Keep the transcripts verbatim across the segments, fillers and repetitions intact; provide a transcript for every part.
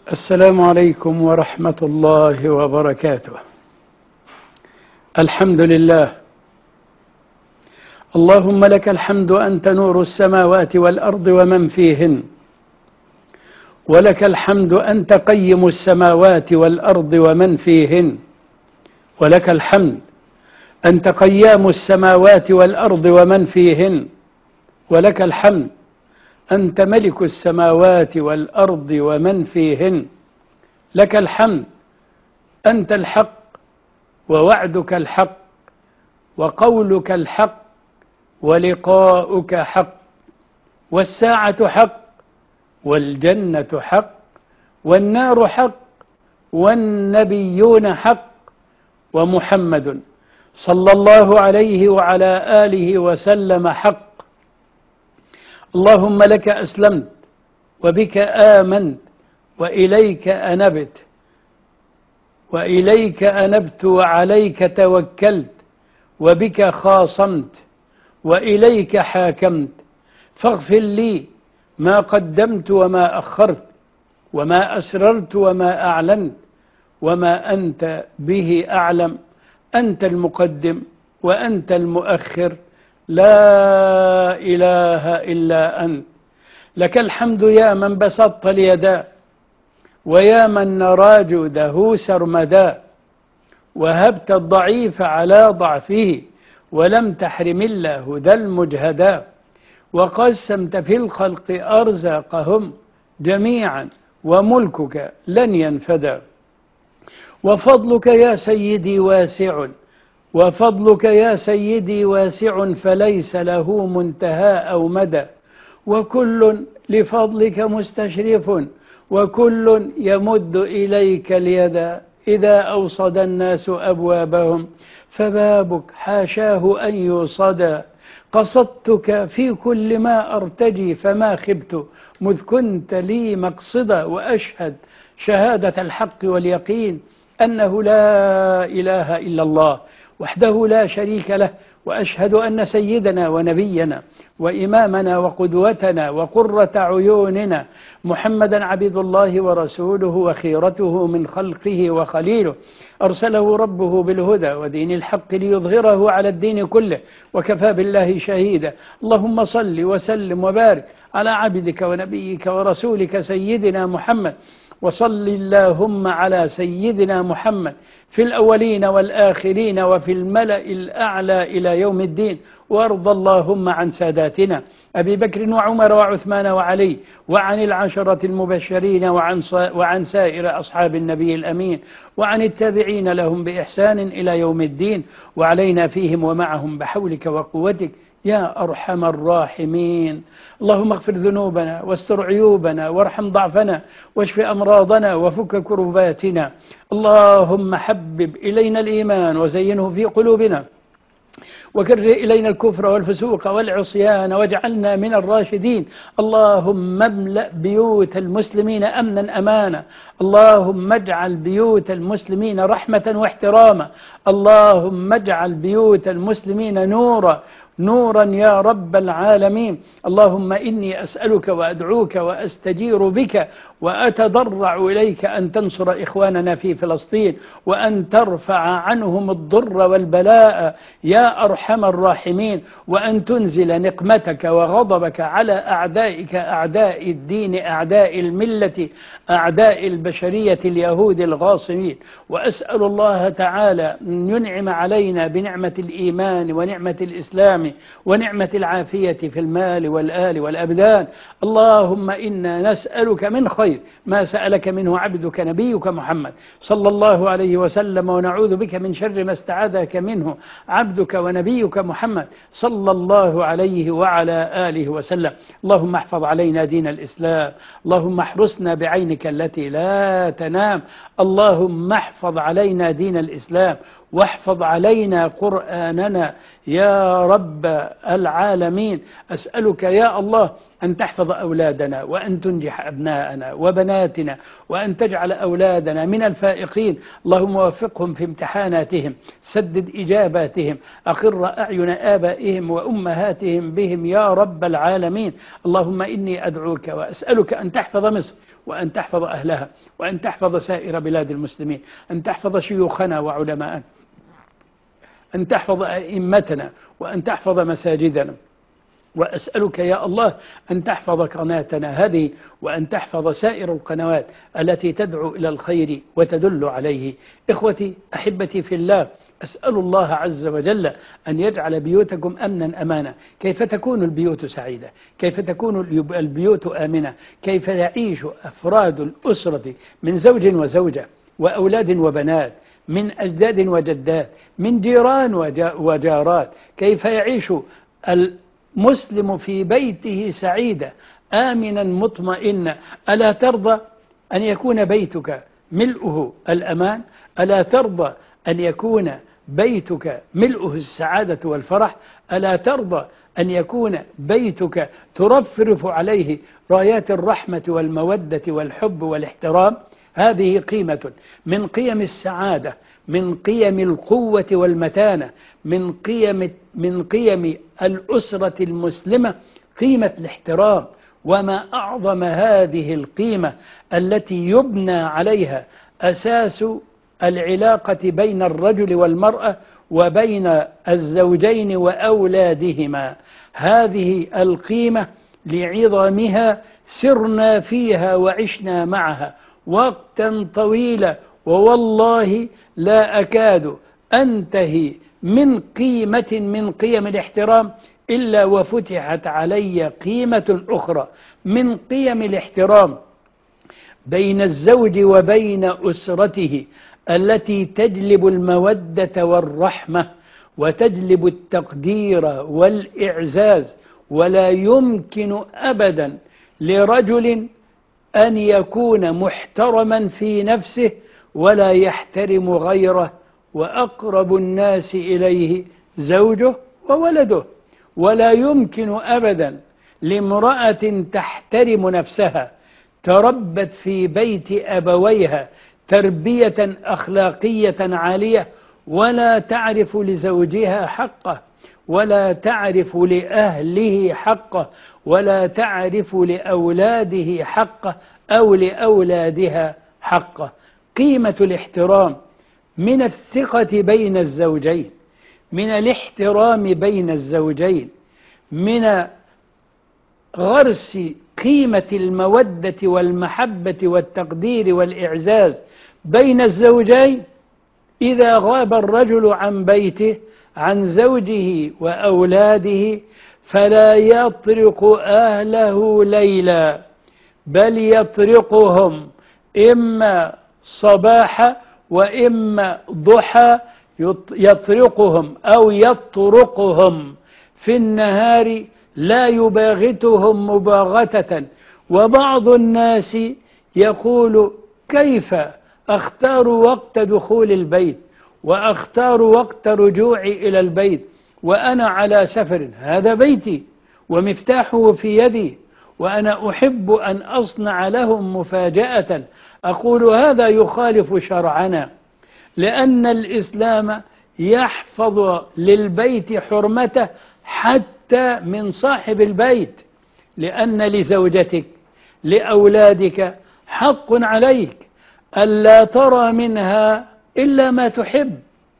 السلام عليكم ورحمة الله وبركاته. الحمد لله، اللهم لك الحمد أنت نور السماوات والأرض ومن فيهن، ولك الحمد أنت قيم السماوات والأرض ومن فيهن، ولك الحمد أنت قيام السماوات والأرض ومن فيهن، ولك الحمد أنت ملك السماوات والأرض ومن فيهن، لك الحمد أنت الحق ووعدك الحق وقولك الحق ولقاؤك حق، والساعة حق والجنة حق والنار حق والنبيون حق ومحمد صلى الله عليه وعلى آله وسلم حق. اللهم لك أسلمت وبك آمنت وإليك أنبت وإليك أنبت وعليك توكلت وبك خاصمت وإليك حاكمت، فاغفر لي ما قدمت وما أخرت وما أسررت وما أعلنت وما أنت به أعلم، أنت المقدم وأنت المؤخر، لا إله إلا أنت. لك الحمد يا من بسطت اليدا ويا من نرى جوده سرمدا، وهبت الضعيف على ضعفه ولم تحرم الله ذا المجهدا، وقسمت في الخلق أرزاقهم جميعا وملكك لن ينفدا، وفضلك يا سيدي واسع وفضلك يا سيدي واسع فليس له منتهى أو مدى، وكل لفضلك مستشرف وكل يمد إليك اليد، إذا أوصد الناس أبوابهم فبابك حاشاه أن يوصدا، قصدتك في كل ما أرتجي فما خبت مذ كنت لي مقصدا، وأشهد شهادة الحق واليقين أنه لا إله إلا الله وحده لا شريك له، وأشهد أن سيدنا ونبينا وإمامنا وقدوتنا وقرة عيوننا محمدا عبد الله ورسوله وخيرته من خلقه وخليله، أرسله ربه بالهدى ودين الحق ليظهره على الدين كله وكفى بالله شهيدا. اللهم صل وسلم وبارك على عبدك ونبيك ورسولك سيدنا محمد، وصل اللهم على سيدنا محمد في الأولين والآخرين وفي الملأ الأعلى إلى يوم الدين، وارض اللهم عن ساداتنا أبي بكر وعمر وعثمان وعلي وعن العشرة المبشرين وعن, وعن سائر أصحاب النبي الأمين وعن التابعين لهم بإحسان إلى يوم الدين، وعلينا فيهم ومعهم بحولك وقوتك يا أرحم الراحمين. اللهم اغفر ذنوبنا واستر عيوبنا وارحم ضعفنا واشف أمراضنا وفك كرباتنا. اللهم حبب إلينا الإيمان وزينه في قلوبنا وكره إلينا الكفر والفسوق والعصيان واجعلنا من الراشدين. اللهم املأ بيوت المسلمين أمنا أمانا، اللهم اجعل بيوت المسلمين رحمة واحتراما، اللهم اجعل بيوت المسلمين نورا نورا يا رب العالمين. اللهم إني أسألك وأدعوك وأستجير بك وأتضرع إليك أن تنصر إخواننا في فلسطين وأن ترفع عنهم الضر والبلاء يا أرحم الراحمين، وأن تنزل نقمتك وغضبك على أعدائك أعداء الدين أعداء الملة أعداء البشرية اليهود الغاصبين. وأسأل الله تعالى أن ينعم علينا بنعمة الإيمان ونعمة الإسلام ونعمة العافية في المال والآل والأبدان. اللهم إنا نسألك من خير ما سألك منه عبدك نبيك محمد صلى الله عليه وسلم، ونعوذ بك من شر ما استعاذك منه عبدك ونبيك محمد صلى الله عليه وعلى آله وسلم. اللهم احفظ علينا دين الإسلام، اللهم احرسنا بعينك التي لا تنام، اللهم احفظ علينا دين الإسلام واحفظ علينا قرآننا يا رب رب العالمين أسألك يا الله أن تحفظ أولادنا وأن تنجح أبناءنا وبناتنا وأن تجعل أولادنا من الفائقين. اللهم وفقهم في امتحاناتهم، سدد إجاباتهم، أقر أعين آبائهم وأمهاتهم بهم يا رب العالمين. اللهم إني أدعوك وأسألك أن تحفظ مصر وأن تحفظ أهلها وأن تحفظ سائر بلاد المسلمين، أن تحفظ شيوخنا وعلماءنا، أن تحفظ أئمتنا وأن تحفظ مساجدنا. وأسألك يا الله أن تحفظ قناتنا هذه وأن تحفظ سائر القنوات التي تدعو إلى الخير وتدل عليه. إخوتي أحبتي في الله، أسأل الله عز وجل أن يجعل بيوتكم أمنا أمانا. كيف تكون البيوت سعيدة؟ كيف تكون البيوت آمنة؟ كيف يعيش أفراد الأسرة من زوج وزوجة وأولاد وبنات، من أجداد وجدات، من جيران وجارات؟ كيف يعيش المسلم في بيته سعيدا آمنا مطمئنا؟ ألا ترضى أن يكون بيتك ملؤه الأمان؟ ألا ترضى أن يكون بيتك ملؤه السعادة والفرح؟ ألا ترضى أن يكون بيتك ترفرف عليه رايات الرحمة والمودة والحب والاحترام؟ هذه قيمة من قيم السعادة، من قيم القوة والمتانة، من قيم من قيم الأسرة المسلمة، قيمة الاحترام. وما أعظم هذه القيمة التي يبنى عليها أساس العلاقة بين الرجل والمرأة وبين الزوجين وأولادهما. هذه القيمة لعظمها سرنا فيها وعشنا معها وقتا طويلا، ووالله لا أكاد أنتهي من قيمة من قيم الاحترام إلا وفتحت علي قيمة أخرى من قيم الاحترام بين الزوج وبين أسرته، التي تجلب المودة والرحمة وتجلب التقدير والإعزاز. ولا يمكن أبدا لرجل أن يكون محترما في نفسه ولا يحترم غيره، وأقرب الناس إليه زوجه وولده. ولا يمكن أبدا لامرأة تحترم نفسها تربت في بيت أبويها تربية أخلاقية عالية ولا تعرف لزوجها حقه ولا تعرف لأهله حقه ولا تعرف لأولاده حقه أو لأولادها حقه. قيمة الاحترام من الثقة بين الزوجين، من الاحترام بين الزوجين، من غرس قيمة المودة والمحبة والتقدير والإعزاز بين الزوجين. إذا غاب الرجل عن بيته عن زوجه وأولاده فلا يطرق أهله ليلا، بل يطرقهم إما صباحا وإما ضحى، يطرقهم أو يطرقهم في النهار، لا يباغتهم مباغتة. وبعض الناس يقول: كيف أختار وقت دخول البيت وأختار وقت رجوعي إلى البيت وأنا على سفر؟ هذا بيتي ومفتاحه في يدي، وأنا أحب أن أصنع لهم مفاجأة. أقول: هذا يخالف شرعنا، لأن الإسلام يحفظ للبيت حرمته حتى من صاحب البيت، لأن لزوجتك لأولادك حق عليك ألا ترى منها إلا ما تحب،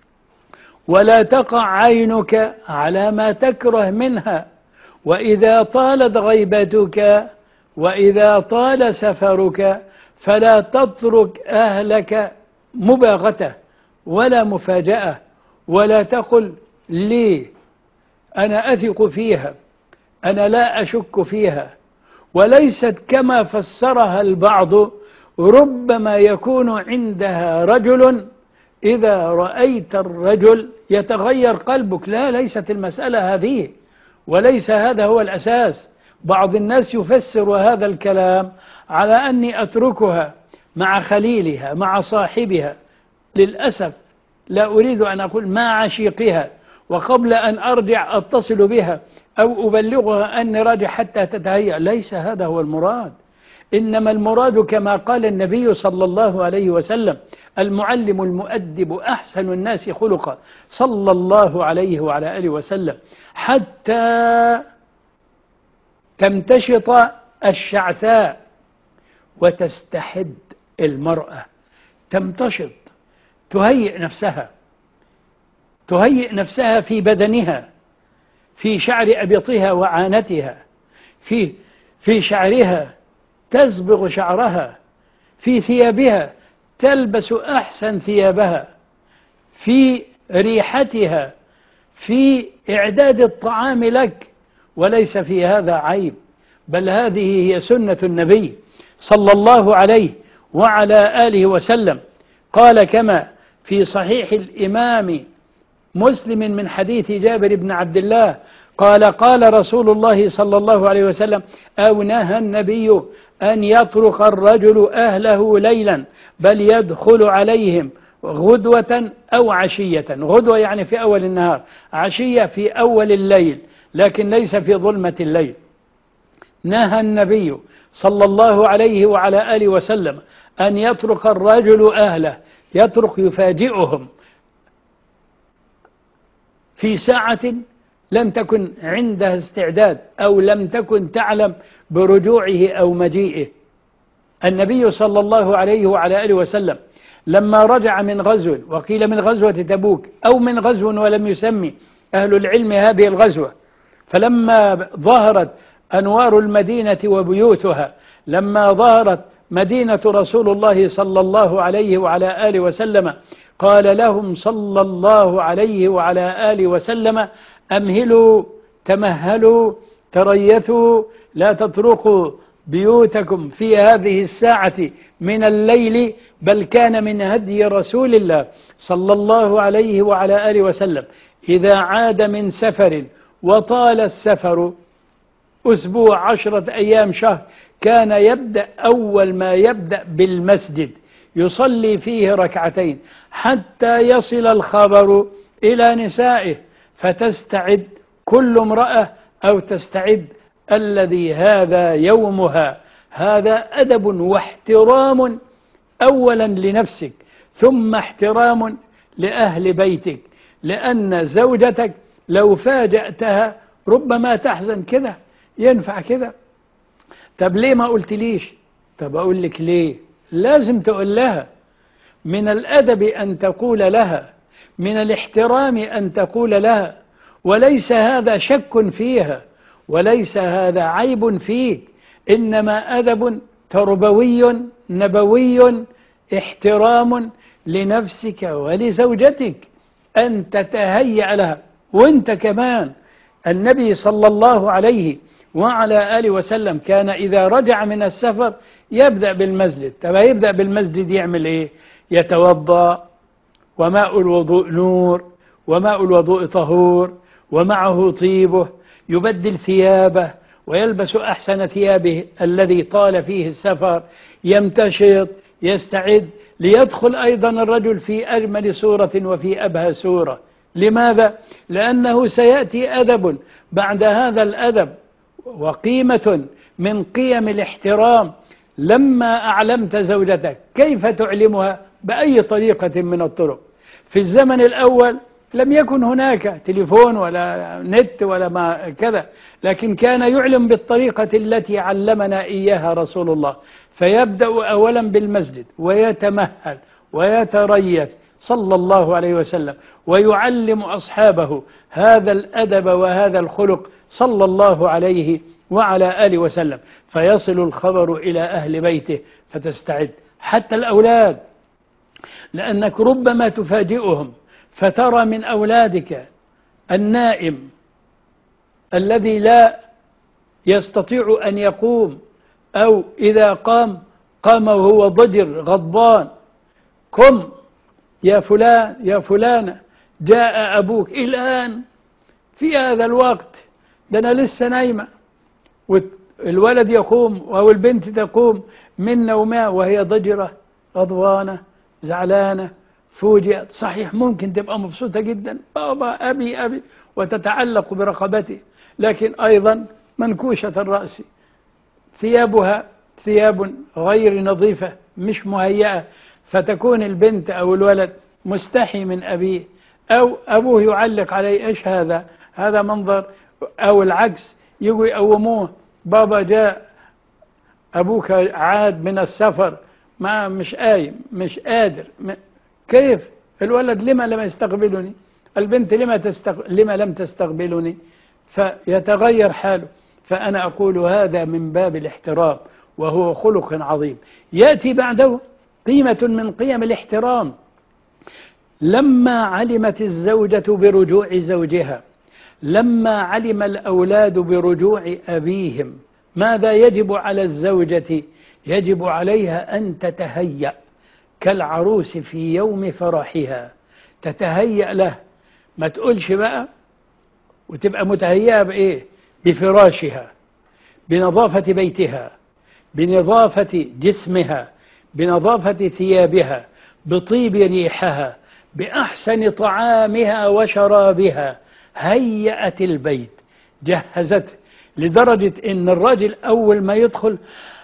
ولا تقع عينك على ما تكره منها. وإذا طالت غيبتك وإذا طال سفرك فلا تترك أهلك مباغتة ولا مفاجأة، ولا تقل: لي أنا أثق فيها، أنا لا أشك فيها. وليست كما فسرها البعض، ربما يكون عندها رجل إذا رأيت الرجل يتغير قلبك. لا، ليست المسألة هذه، وليس هذا هو الأساس. بعض الناس يفسر هذا الكلام على أني أتركها مع خليلها مع صاحبها. للأسف لا أريد أن أقول مع عشيقها، وقبل أن أرجع أتصل بها أو أبلغها أني راجع حتى تتهيأ. ليس هذا هو المراد، إنما المراد كما قال النبي صلى الله عليه وسلم: المعلم المؤدب أحسن الناس خلقا، صلى الله عليه وعلى آله وسلم، حتى تمتشط الشعثاء وتستحد المرأة، تمتشط، تهيئ نفسها، تهيئ نفسها في بدنها، في شعر أبطها وعانتها، في في شعرها، تصبغ شعرها، في ثيابها تلبس أحسن ثيابها، في ريحتها، في إعداد الطعام لك، وليس في هذا عيب، بل هذه هي سنة النبي صلى الله عليه وعلى آله وسلم. قال كما في صحيح الإمام مسلم من حديث جابر بن عبد الله قال: قال رسول الله صلى الله عليه وسلم: أو نهى النبي أن يطرق الرجل أهله ليلا، بل يدخل عليهم غدوة أو عشية. غدوة يعني في أول النهار، عشية في أول الليل، لكن ليس في ظلمة الليل. نهى النبي صلى الله عليه وعلى آله وسلم أن يطرق الرجل أهله، يطرق يفاجئهم في ساعة لم تكن عندها استعداد أو لم تكن تعلم برجوعه أو مجيئه. النبي صلى الله عليه وعلى آله وسلم لما رجع من غزو، وقيل من غزوة تبوك أو من غزو ولم يسمي أهل العلم هذه الغزوة، فلما ظهرت أنوار المدينة وبيوتها، لما ظهرت مدينة رسول الله صلى الله عليه وعلى آله وسلم، قال لهم صلى الله عليه وعلى آله وسلم: أمهلوا، تمهلوا، تريثوا، لا تطرقوا بيوتكم في هذه الساعة من الليل، بل كان من هدي رسول الله صلى الله عليه وعلى آله وسلم إذا عاد من سفر وطال السفر أسبوع، عشرة أيام، شهر، كان يبدأ أول ما يبدأ بالمسجد يصلي فيه ركعتين حتى يصل الخبر إلى نسائه، فتستعد كل امرأة أو تستعد الذي هذا يومها. هذا أدب واحترام أولا لنفسك، ثم احترام لأهل بيتك، لأن زوجتك لو فاجأتها ربما تحزن. كده ينفع كده؟ طب ليه ما قلت ليش؟ طب أقول لك ليه. لازم تقول لها، من الأدب أن تقول لها، من الاحترام أن تقول لها، وليس هذا شك فيها، وليس هذا عيب فيك، إنما أدب تربوي نبوي، احترام لنفسك ولزوجتك، أن تتهيأ لها. وانت كمان النبي صلى الله عليه وعلى آله وسلم كان إذا رجع من السفر يبدأ بالمسجد. طب يبدأ بالمسجد يعمل إيه؟ يتوضأ، وماء الوضوء نور، وماء الوضوء طهور، ومعه طيبه، يبدل ثيابه ويلبس أحسن ثيابه الذي طال فيه السفر، يمتشط، يستعد ليدخل أيضا الرجل في أجمل صورة وفي أبهى صورة. لماذا؟ لأنه سيأتي أدب بعد هذا الأدب، وقيمة من قيم الاحترام. لما أعلمت زوجتك كيف تعلمها؟ بأي طريقة من الطرق. في الزمن الأول لم يكن هناك تليفون ولا نت ولا ما كذا، لكن كان يعلم بالطريقة التي علمنا إياها رسول الله. فيبدأ أولا بالمسجد ويتمهل ويتريث صلى الله عليه وسلم، ويعلم أصحابه هذا الأدب وهذا الخلق صلى الله عليه وعلى آله وسلم، فيصل الخبر إلى أهل بيته فتستعد. حتى الأولاد، لأنك ربما تفاجئهم فترى من أولادك النائم الذي لا يستطيع أن يقوم، أو إذا قام قام وهو ضجر غضبان: قم يا فلان يا فلانة، جاء أبوك الآن في هذا الوقت، ده أنا لسه نايمة. والولد يقوم أو البنت تقوم من نومها وهي ضجرة غضبانة زعلانة فوجئت، صحيح ممكن تبقى مبسوطة جدا، بابا أبي أبي وتتعلق برقبته، لكن أيضا منكوشة الرأس، ثيابها ثياب غير نظيفة مش مهيئة، فتكون البنت أو الولد مستحي من أبيه، أو أبوه يعلق عليه إيش هذا، هذا منظر، أو العكس يجوا يقوموه، بابا جاء أبوك عاد من السفر ما مش قايم مش قادر، كيف الولد لما لم يستقبلني، البنت لما, تستق... لما لم تستقبلني، فيتغير حاله. فأنا أقول هذا من باب الاحترام، وهو خلق عظيم. يأتي بعده قيمة من قيم الاحترام. لما علمت الزوجة برجوع زوجها، لما علم الأولاد برجوع أبيهم، ماذا يجب على الزوجة؟ يجب عليها أن تتهيأ كالعروس في يوم فرحها، تتهيأ له، ما تقولش بقى وتبقى متهيئة بإيه؟ بفراشها، بنظافة بيتها، بنظافة جسمها، بنظافة ثيابها، بطيب ريحها، بأحسن طعامها وشرابها، هيأت البيت، جهزته، لدرجة إن الرجل أول ما يدخل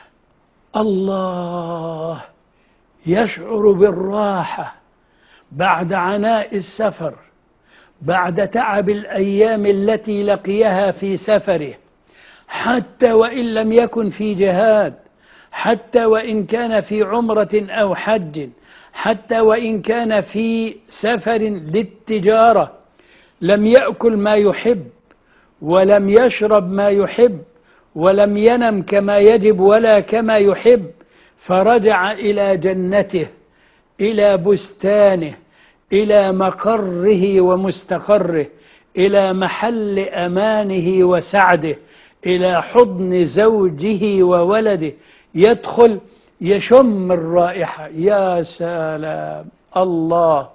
الله يشعر بالراحة بعد عناء السفر، بعد تعب الأيام التي لقيها في سفره، حتى وإن لم يكن في جهاد، حتى وإن كان في عمرة أو حج، حتى وإن كان في سفر للتجارة، لم يأكل ما يحب ولم يشرب ما يحب ولم ينم كما يجب ولا كما يحب، فرجع إلى جنته، إلى بستانه، إلى مقره ومستقره، إلى محل أمانه وسعده، إلى حضن زوجه وولده، يدخل يشم الرائحة، يا سلام، الله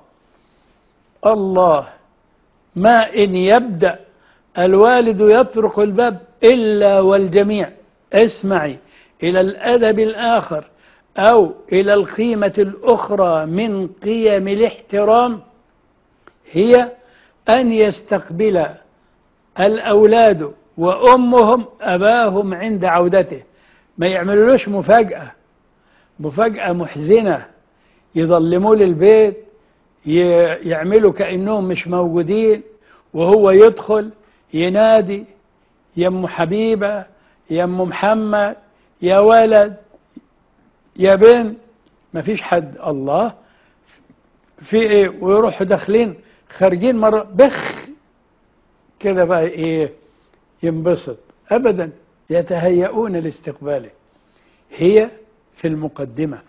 الله، ما إن يبدأ الوالد يطرق الباب إلا والجميع، اسمعي إلى الأدب الآخر أو إلى القيمة الأخرى من قيم الاحترام، هي أن يستقبل الأولاد وأمهم أباهم عند عودته، ما يعملولوش مفاجأة مفاجأة محزنة، يظلموا للبيت، يعملوا كأنهم مش موجودين، وهو يدخل ينادي يا أم حبيبة، يا أم محمد، يا ولد، يا بنت، ما فيش حد، الله في ايه، ويروحوا داخلين خارجين مرة بخ كده بقى ايه، ينبسط ابدا، يتهيئون لاستقباله. هي في المقدمة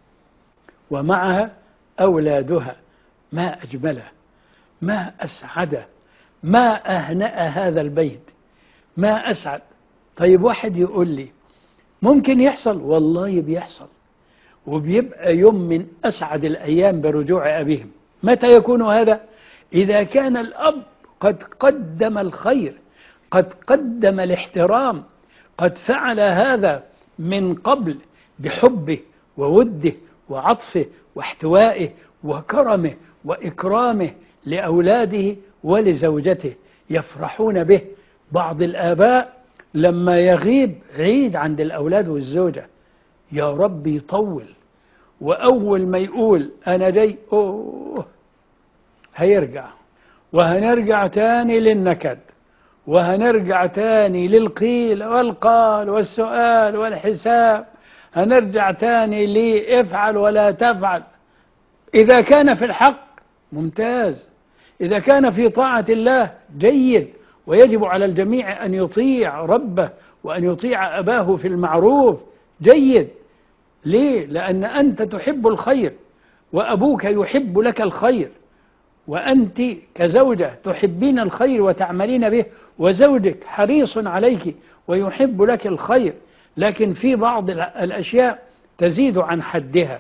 ومعها أولادها، ما أجمله، ما أسعده، ما أهنأ هذا البيت، ما أسعد. طيب واحد يقول لي ممكن يحصل، والله بيحصل، وبيبقى يوم من أسعد الأيام برجوع أبيهم. متى يكون هذا؟ إذا كان الأب قد قدم الخير، قد قدم الاحترام، قد فعل هذا من قبل بحبه ووده وعطفه واحتوائه وكرمه وإكرامه لأولاده ولزوجته، يفرحون به. بعض الآباء لما يغيب عيد عند الأولاد والزوجة، يا رب يطول، وأول ما يقول أنا جاي أوه هيرجع، وهنرجع تاني للنكد، وهنرجع تاني للقيل والقال والسؤال والحساب، هنرجع تاني لافعل ولا تفعل. إذا كان في الحق ممتاز، إذا كان في طاعة الله جيد، ويجب على الجميع أن يطيع ربه وأن يطيع أباه في المعروف، جيد. ليه؟ لأن أنت تحب الخير، وأبوك يحب لك الخير، وأنت كزوجة تحبين الخير وتعملين به، وزوجك حريص عليك ويحب لك الخير، لكن في بعض الأشياء تزيد عن حدها،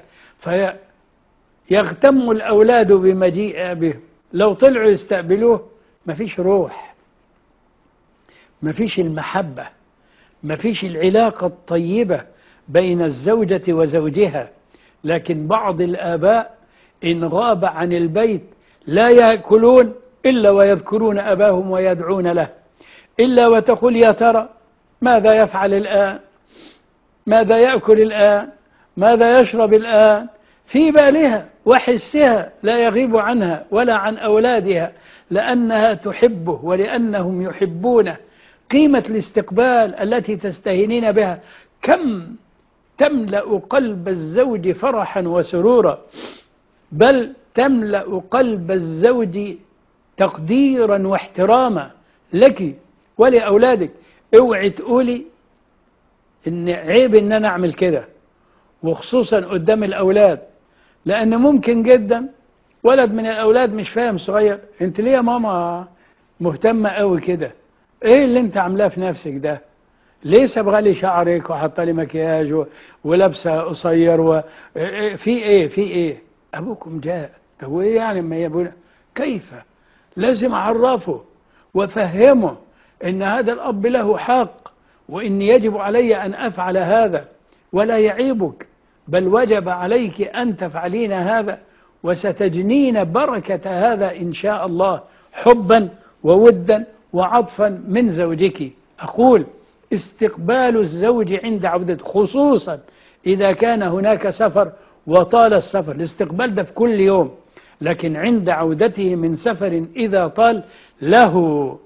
فيغتم الأولاد بمجيء به، لو طلعوا يستقبلوه مفيش روح، مفيش المحبة، مفيش العلاقة الطيبة بين الزوجة وزوجها. لكن بعض الآباء إن غاب عن البيت لا يأكلون إلا ويذكرون أباهم ويدعون له، إلا وتقول يا ترى ماذا يفعل الآن، ماذا يأكل الآن، ماذا يشرب الآن، في بالها وحسها لا يغيب عنها ولا عن أولادها، لأنها تحبه ولأنهم يحبونه. قيمة الاستقبال التي تستهينين بها كم تملأ قلب الزوج فرحا وسرورا، بل تملأ قلب الزوج تقديرا واحتراما لك ولأولادك. اوعي تقولي إن عيب إن أنا أعمل كده، وخصوصا قدام الأولاد، لأن ممكن جدا ولد من الأولاد مش فاهم صغير، أنت ليه يا ماما مهتمة قوي كده؟ إيه اللي أنت عاملاه في نفسك ده؟ ليه صبغة لي شعرك وحاطة لي مكياج ولابسة قصير و... في إيه في إيه؟ أبوكم جاء. طب وإيه يعني ما يبونا؟ كيف؟ لازم أعرفه وأفهمه إن هذا الأب له حق، وإن يجب علي أن أفعل هذا ولا يعيبك، بل وجب عليك أن تفعلين هذا، وستجنين بركة هذا إن شاء الله، حبا وودا وعطفا من زوجك. أقول استقبال الزوج عند عودته، خصوصا إذا كان هناك سفر وطال السفر، الاستقبال ده في كل يوم، لكن عند عودته من سفر إذا طال له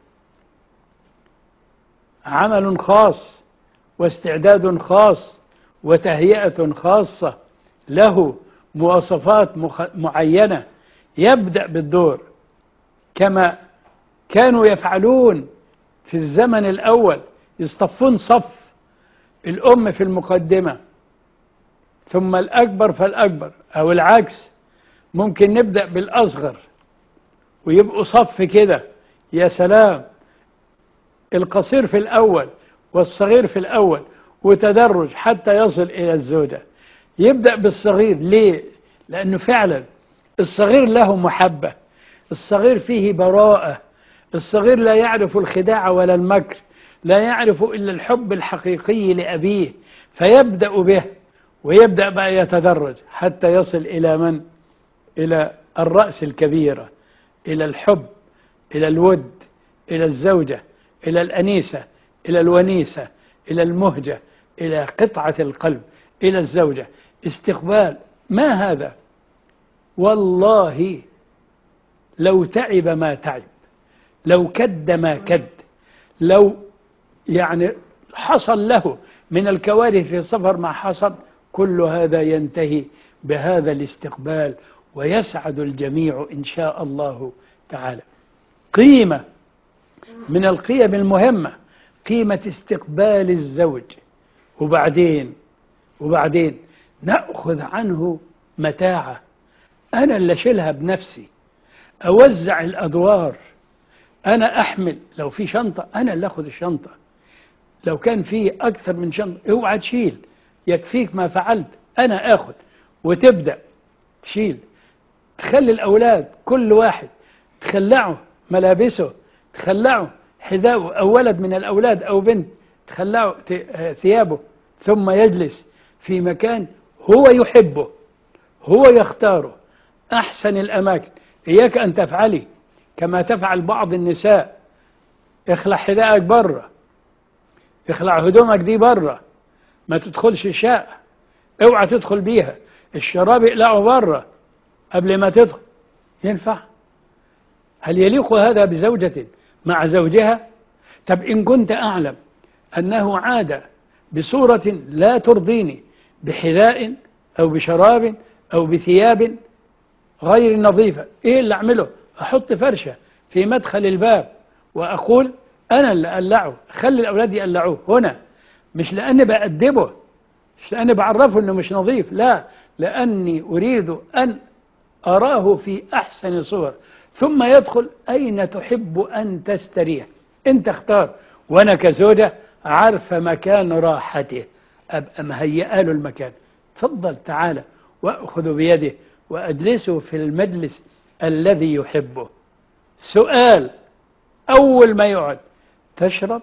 عمل خاص واستعداد خاص وتهيئة خاصة، له مواصفات معينة. يبدأ بالدور كما كانوا يفعلون في الزمن الأول، يصطفون صف، الأم في المقدمة ثم الأكبر فالأكبر، أو العكس، ممكن نبدأ بالأصغر ويبقوا صف كده. يا سلام، القصير في الأول والصغير في الأول، وتدرج حتى يصل إلى الزوجة. يبدأ بالصغير ليه؟ لأنه فعلا الصغير له محبة، الصغير فيه براءة، الصغير لا يعرف الخداع ولا المكر، لا يعرف إلا الحب الحقيقي لأبيه، فيبدأ به ويبدأ بقى يتدرج حتى يصل إلى من؟ إلى الرأس الكبيرة، إلى الحب، إلى الود، إلى الزوجة، إلى الأنيسة، إلى الونيسة، إلى المهجة، إلى قطعة القلب، إلى الزوجة. استقبال ما هذا؟ والله لو تعب ما تعب، لو كد ما كد، لو يعني حصل له من الكوارث في السفر ما حصل، كل هذا ينتهي بهذا الاستقبال، ويسعد الجميع إن شاء الله تعالى. قيمة من القيم المهمة قيمة استقبال الزوج. وبعدين وبعدين نأخذ عنه متاعه، أنا اللي أشيلها بنفسي، أوزع الأدوار، أنا أحمل، لو في شنطة أنا اللي أخذ الشنطة، لو كان في أكثر من شنطة اوعى تشيل، يكفيك ما فعلت، أنا أخذ. وتبدأ تشيل، تخلي الأولاد كل واحد تخلعه ملابسه، تخلعه حذاءه، أو ولد من الأولاد أو بنت تخلعه ثيابه، ثم يجلس في مكان هو يحبه، هو يختاره، أحسن الأماكن. إياك أن تفعلي كما تفعل بعض النساء، اخلع حذائك بره، اخلع هدومك دي بره، ما تدخلش الشقة، اوعى تدخل بيها، الشراب اقلعه بره قبل ما تدخل. ينفع؟ هل يليق هذا بزوجة مع زوجها؟ طب إن كنت أعلم أنه عاد بصورة لا ترضيني، بحذاء أو بشراب أو بثياب غير نظيفة، إيه اللي أعمله؟ أحط فرشة في مدخل الباب وأقول أنا اللي أقلعه، خلي الأولاد يقلعوه هنا، مش لأني بأدبه، مش لأني بعرفه أنه مش نظيف، لا، لأني أريد أن أراه في أحسن صور، ثم يدخل أين تحب أن تستريح، أنت اختار، وأنا كزوجة عارفة مكان راحته، أبقى مهيئة له المكان، تفضل تعالى، وأخذ بيده وأجلسه في المجلس الذي يحبه. سؤال أول ما يقعد: تشرب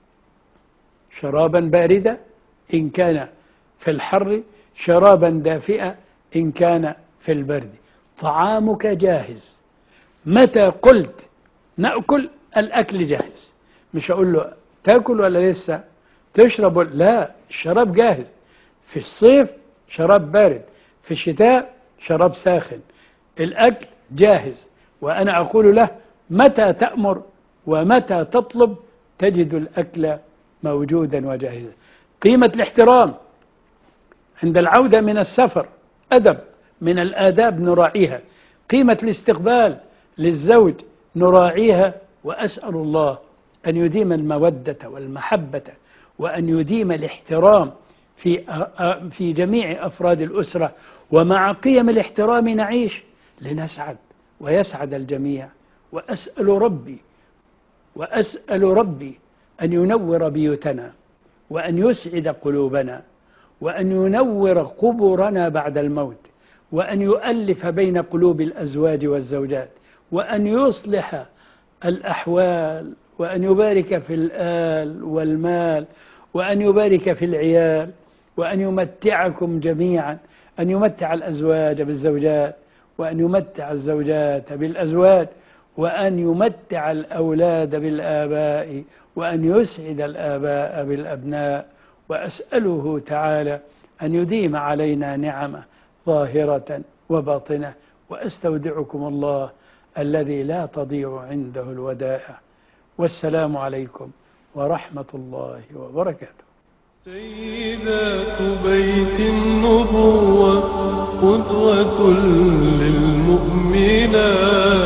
شرابا باردا إن كان في الحر، شرابا دافئا إن كان في البرد. طعامك جاهز. متى قلت نأكل، الأكل جاهز. مش أقول له تأكل ولا لسه تشرب، لا، الشراب جاهز. في الصيف شراب بارد، في الشتاء شراب ساخن، الأكل جاهز. وأنا أقول له متى تأمر ومتى تطلب تجد الأكل موجودا وجاهزا. قيمة الاحترام عند العودة من السفر، أدب من الآداب نراعيها. قيمة الاستقبال للزوج نراعيها. وأسأل الله أن يديم المودة والمحبة، وأن يديم الاحترام في في جميع أفراد الأسرة. ومع قيم الاحترام نعيش لنسعد ويسعد الجميع. وأسأل ربي وأسأل ربي أن ينور بيوتنا، وأن يسعد قلوبنا، وأن ينور قبورنا بعد الموت، وأن يؤلف بين قلوب الأزواج والزوجات، وأن يصلح الأحوال، وأن يبارك في الآل والمال، وأن يبارك في العيال، وأن يمتعكم جميعا، أن يمتع الأزواج بالزوجات، وأن يمتع الزوجات بالأزواج، وأن يمتع الأولاد بالآباء، وأن يسعد الآباء بالأبناء. وأسأله تعالى أن يديم علينا نعمه ظاهرة وباطنة. وأستودعكم الله الذي لا تضيع عنده الودائع. والسلام عليكم ورحمة الله وبركاته. سيدات بيت النبوة قدوة للمؤمنات.